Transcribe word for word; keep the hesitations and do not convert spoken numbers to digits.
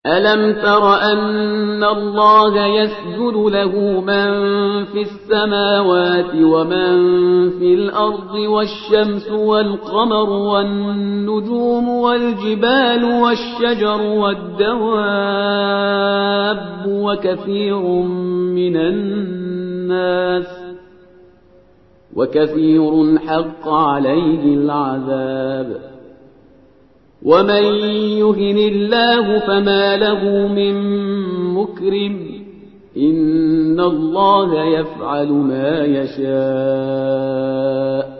ألم تر أن الله يسجد له من في السماوات ومن في الأرض والشمس والقمر والنجوم والجبال والشجر والدواب وكثير من الناس وكثير حق عليه العذاب ومن يهن الله فما له من مكرم إن الله يفعل ما يشاء